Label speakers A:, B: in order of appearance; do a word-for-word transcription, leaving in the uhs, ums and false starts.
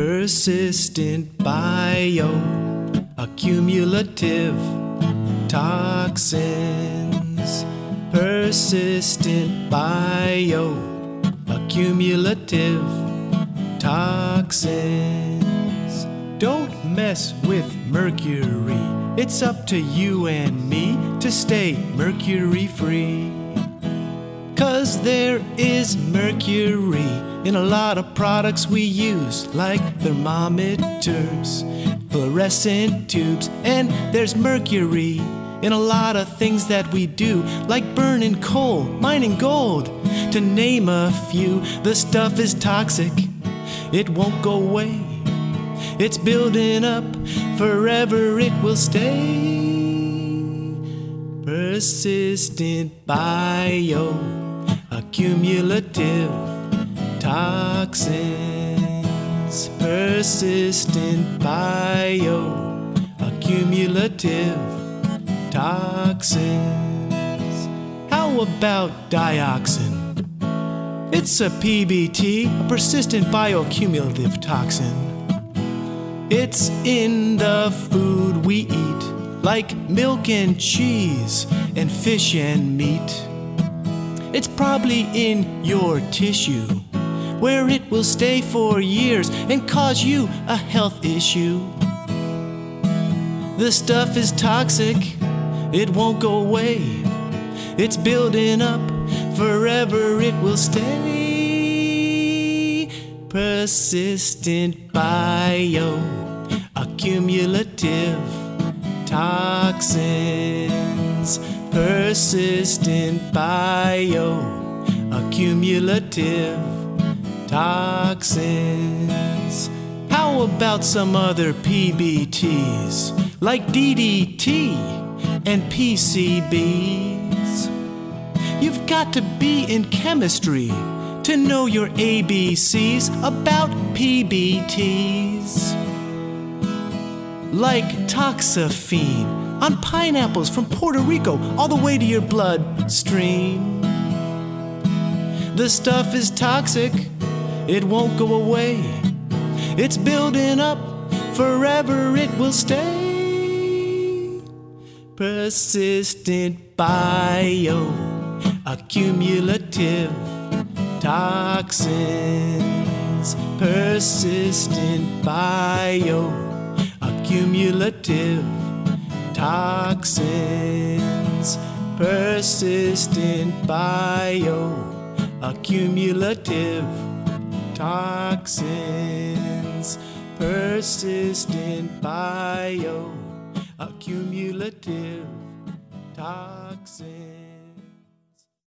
A: Persistent bioaccumulative toxins. Persistent bioaccumulative toxins. Don't mess with mercury. It's up to you and me to stay mercury free. 'Cause there is mercury in a lot of products we use, like thermometers, fluorescent tubes, and there's mercury in a lot of things that we do, like burning coal, mining gold, to name a few. The stuff is toxic, it won't go away. It's building up, forever it will stay. Persistent bioaccumulative toxins. Persistent bioaccumulative toxins. How about dioxin? It's a P B T, a persistent bioaccumulative toxin. It's in the food we eat, like milk and cheese and fish and meat. It's probably in your tissue, where it will stay for years and cause you a health issue. The stuff is toxic, it won't go away. It's building up, forever it will stay. Persistent bioaccumulative toxins. Persistent bioaccumulative toxins. How about some other P B Ts, like D D T and P C Bs? You've got to be in chemistry to know your A B Cs about P B Ts. Like toxaphene on pineapples from Puerto Rico all the way to your bloodstream. The stuff is toxic, it won't go away. It's building up, forever it will stay. Persistent bioaccumulative toxins. Persistent bioaccumulative toxins. Persistent bioaccumulative toxins. Persistent bioaccumulative toxins.